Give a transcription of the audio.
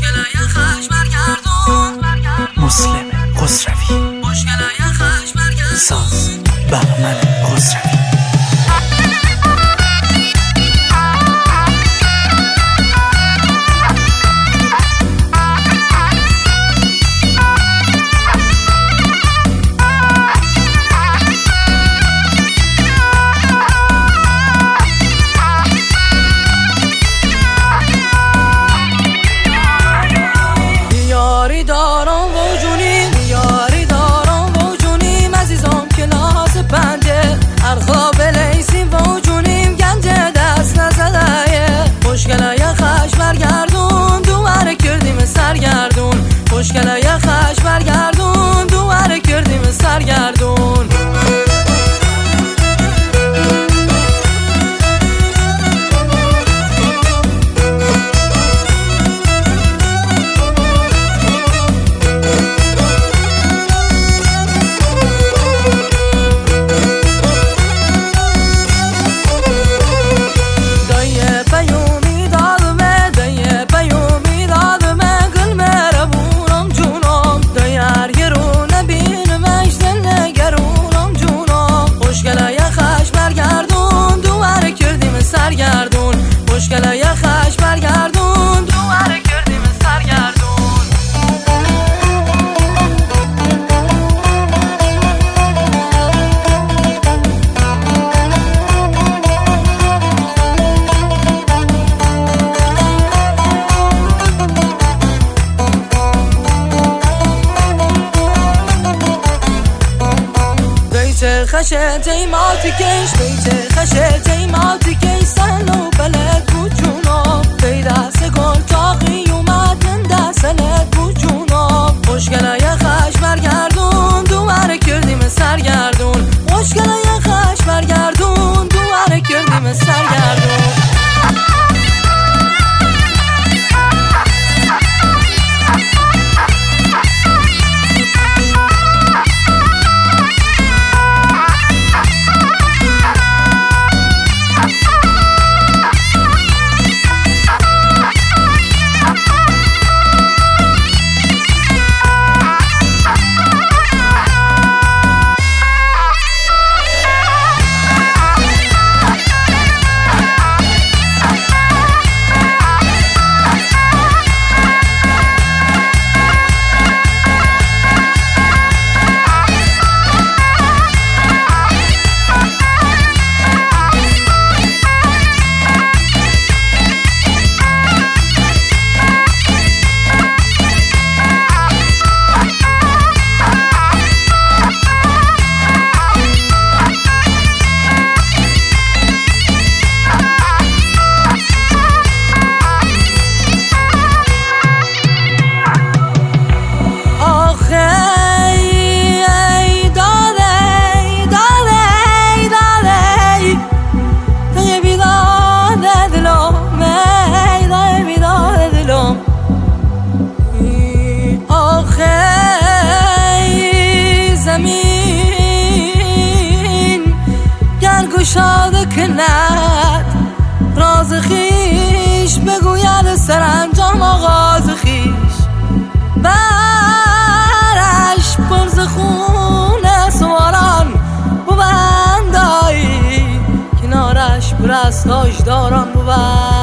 مشکلای خش برگردون مسلم خسروی مشکلای خش برگردون ساز بهمن خسروی مشکلای خش برگردون دوباره کردیم سرگردون مشکلای خش برگردون دوباره کردیم سرگردون بیت خشه تیماتی کش بیت خشه تیماتی کش سنو بلد بود جونا بیدست گل تاقی اومد من دستلت بود جونا مشکلای خش برگردون دوباره کردیم سرگردون مشکلای خش برگردون دوباره کردیم سرگردون شاده کند راز خیش بگوید سرانجام آغاز خیش برش پرز خون سواران ببندایی کنارش پر از تاجداران بود